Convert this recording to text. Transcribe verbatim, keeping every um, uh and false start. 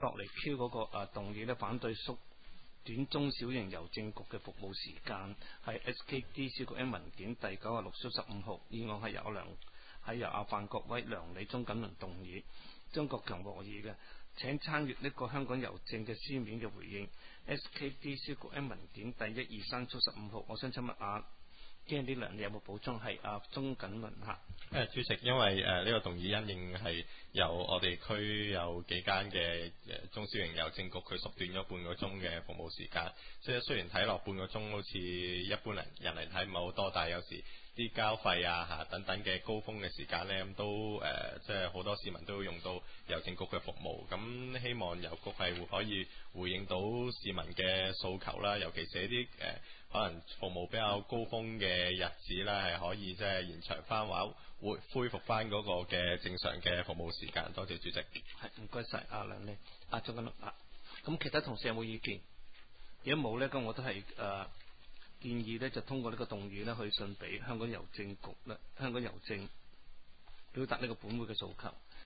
博嚟 Q 嗰個啊動議咧，反對縮短中小型郵政局嘅服務時間，係 S K D C 局 M 文件第九十六至十五號，議案係由梁係由阿范國威、梁理中、錦麟動議，張國強和議嘅。請參閱呢個香港郵政嘅書面嘅回應 S K D C 局 M 文件第一二三至十五號。我想請問阿即係呢兩，你有冇補充？係阿鍾錦麟嚇。 誒主席，因為誒呢、呃這個動議因應係由我哋區有幾間嘅誒中小型郵政局，佢縮短咗半個鐘嘅服務時間。即係雖然睇落半個鐘好似一般人人嚟睇唔係好多，但係有時啲交費啊嚇等等嘅高峰嘅時間咧，咁都誒、呃、即係好多市民都會用到郵政局嘅服務。咁希望郵局係會可以回應到市民嘅訴求啦，尤其是啲誒。呃可能服務比較高峰嘅日子咧，係可以即係延長翻或會恢復翻嗰個嘅正常嘅服務時間。多謝主席。 係唔該晒阿梁咧，阿鍾錦麟啊。咁其他同事有冇意見？如果冇咧，咁我都係誒、呃、建議咧，就通過呢個動議咧，去信俾香港郵政局咧，香港郵政表達呢個本會嘅訴求。